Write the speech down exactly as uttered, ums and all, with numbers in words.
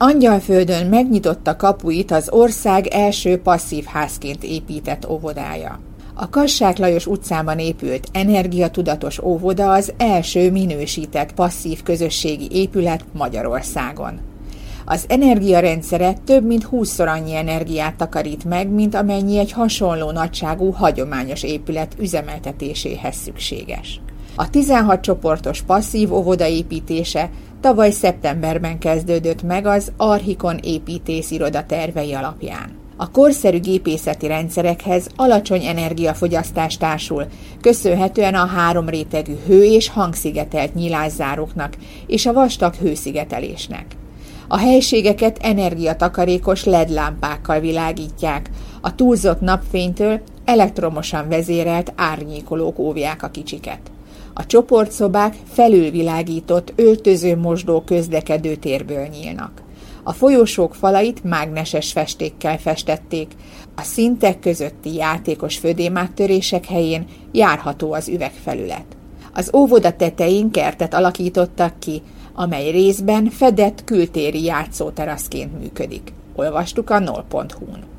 Angyalföldön megnyitotta kapuit az ország első passzív házként épített óvodája. A Kassák Lajos utcában épült energiatudatos óvoda az első minősített passzív közösségi épület Magyarországon. Az energiarendszere több mint húszszor annyi energiát takarít meg, mint amennyi egy hasonló nagyságú hagyományos épület üzemeltetéséhez szükséges. A tizenhat csoportos passzív óvoda építése tavaly szeptemberben kezdődött meg az Archikon építésziroda tervei alapján. A korszerű gépészeti rendszerekhez alacsony energiafogyasztás társul, köszönhetően a három rétegű hő- és hangszigetelt nyilászáróknak és a vastag hőszigetelésnek. A helységeket energiatakarékos el é dé lámpákkal világítják, a túlzott napfénytől elektromosan vezérelt árnyékolók óvják a kicsiket. A csoportszobák felülvilágított öltöző-mosdó közlekedő térből nyílnak. A folyosók falait mágneses festékkel festették, a szintek közötti játékos födémáttörések helyén járható az üvegfelület. Az óvoda tetején kertet alakítottak ki, amely részben fedett kültéri játszóteraszként működik. Olvastuk a null pont hu-n.